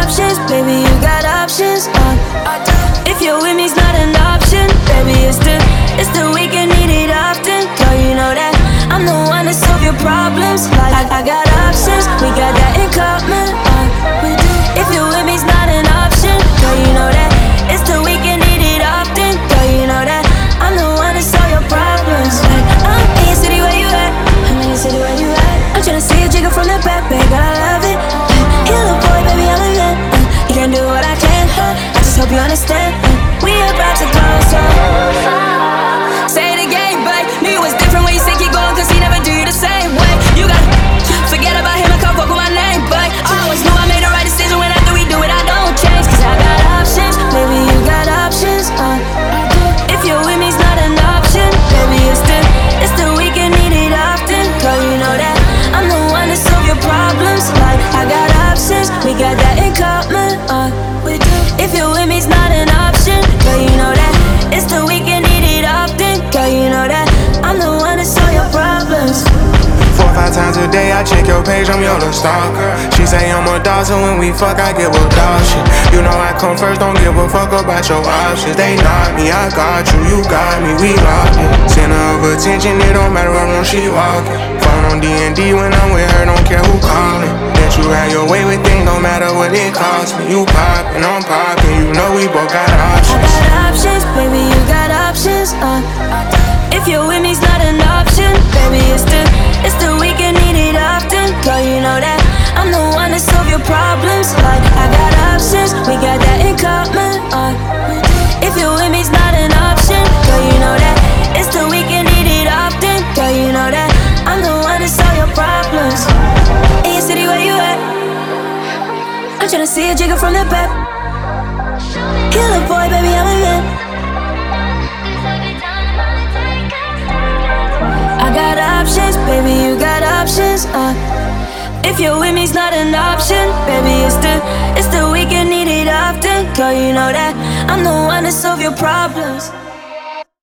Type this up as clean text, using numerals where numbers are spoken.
options, baby, you got options. If you're with me's not an option, baby, it's the weekend, need it often. Girl, you know that I'm the one to solve your problems. Like I got options, we got that in common. If you're with me's not an option, girl, you know that it's the weekend, need it often. Girl, you know that I'm the one to solve your problems. Like I'm in your city, where you at? I'm in your city, where you at? I'm tryna see a jigger from the back, babe, girl, I love it. You little boy, baby, I'm a man. You can do what I can. I just hope you understand. We about to go so far. Say it again, but knew it was different when you say keep going, cause he never do you the same way. You gotta forget about him and come fuck with my name, but I always knew I made the right decision. When after we do it, I don't change, cause I got options, baby, you got options. If you're with me's not an option, baby, it's the weekend, need it often. Girl, you know that I'm the one to solve your problems. Like I got options, we got that in common. If you're with me's not an option, girl, you know that it's the weekend, need it often. Girl, you know that I'm the one to solve your problems. 4 or 5 times a day I check your page, I'm your little stalker. She say I'm a dog, so when we fuck I give a dog shit. You know I come first, don't give a fuck about your options. They knock me, I got you, you got me, we locked in. Center of attention, it don't matter what room she walking. Phone on D&D when I'm with her, don't care who calling. Let you have your way with things, don't matter what it costs me. You poppin', I'm poppin', you know we both got options. I got options, baby, you got options. If you're with me's not an option, baby, it's the weekend, need it often. Girl, you know that I'm the one to solve your problems. Like I got options, we got that in common. If you're with me's not an option, girl, you know that it's the weekend, need it often. Girl, you know that I'm the one to solve your problems. In your city, where you at? I'm tryna see a jigger from the back. You little boy, baby, I'm a man. I got options, baby, you got options. If you're with me's not an option, baby, it's the weekend, need it often. Girl, you know that I'm the one to solve your problems.